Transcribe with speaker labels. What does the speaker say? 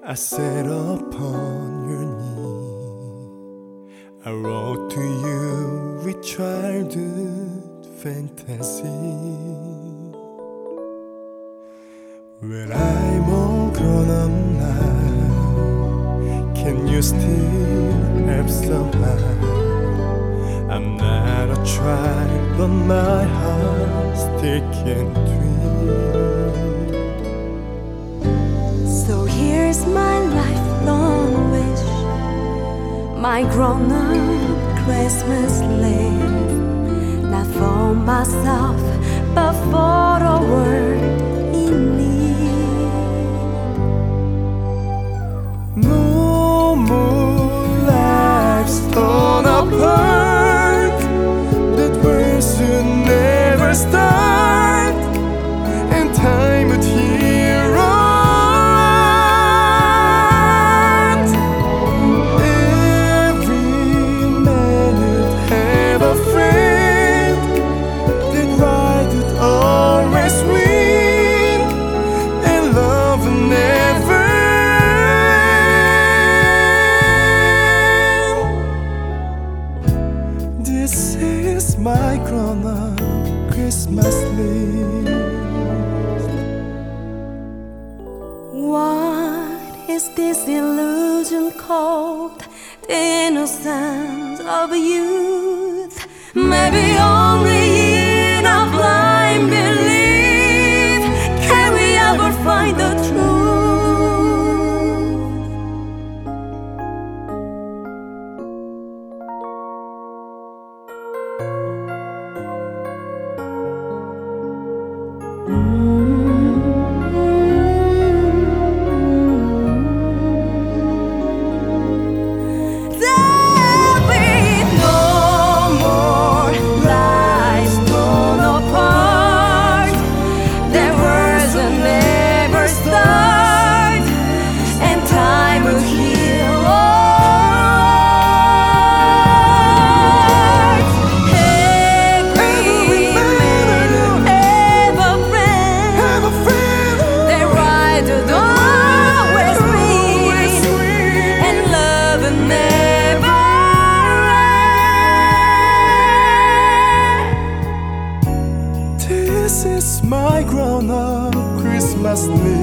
Speaker 1: I sat upon your knee. I wrote to you with childhood fantasy. When I'm all grown up now, can you still have some heart? I'm not a child, but my heart still can dream.
Speaker 2: So here's my lifelong wish, my grown-up Christmas list, not for myself, but for the world in need.
Speaker 1: No more lives torn apart, that world should never start, and time would heal us. Every man would have a friend, that right would always win, and love would never end. This is my grown-up Christmas list.
Speaker 2: What is this illusion called? The innocence of youth. Maybe only in a blind belief can we ever find the truth.
Speaker 1: This is my grown-up Christmas list.